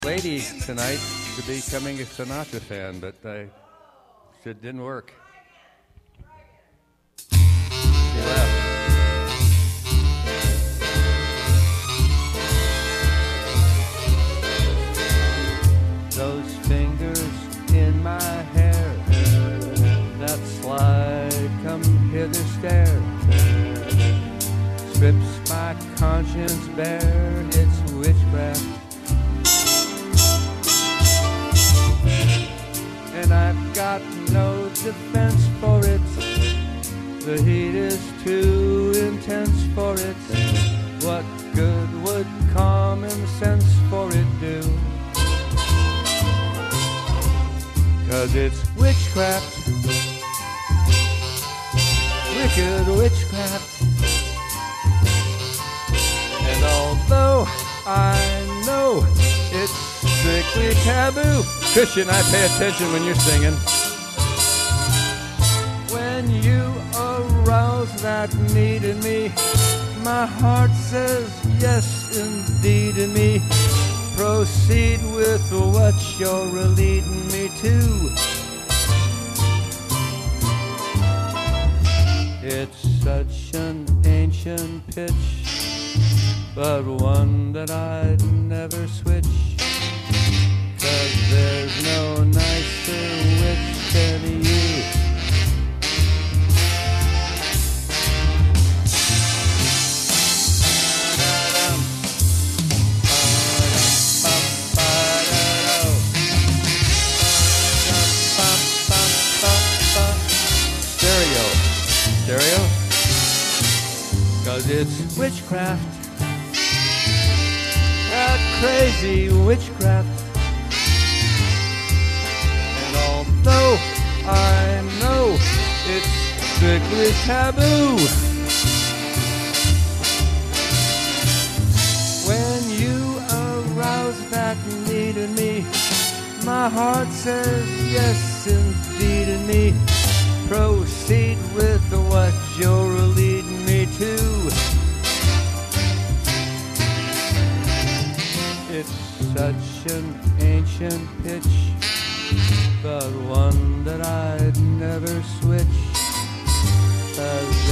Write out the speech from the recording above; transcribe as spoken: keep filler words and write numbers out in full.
lady tonight to becoming a Sinatra fan, but I, it didn't work. She left. Those fingers in my hair that slide, come hither stare, strips my conscience bare, it's witchcraft. And I've got no defense for it, the heat is too intense for it. What good would common sense for it do? 'Cause it's witchcraft, wicked witchcraft. And although I know it's strictly taboo, Christian, I pay attention when you're singing. When you arouse that need in me, my heart says yes indeed in me. Proceed with what you're leading me to. It's such an ancient pitch, but one that I'd never switch. 'Cause there's no nicer witch than you. Stereo, stereo, 'cause it's witchcraft, that crazy witchcraft. Though I know it's strictly taboo, when you arouse that need in me, my heart says yes indeed in me. Proceed with what you're leading me to. It's such an ancient pitch, but one that I'd never switch. 'Cause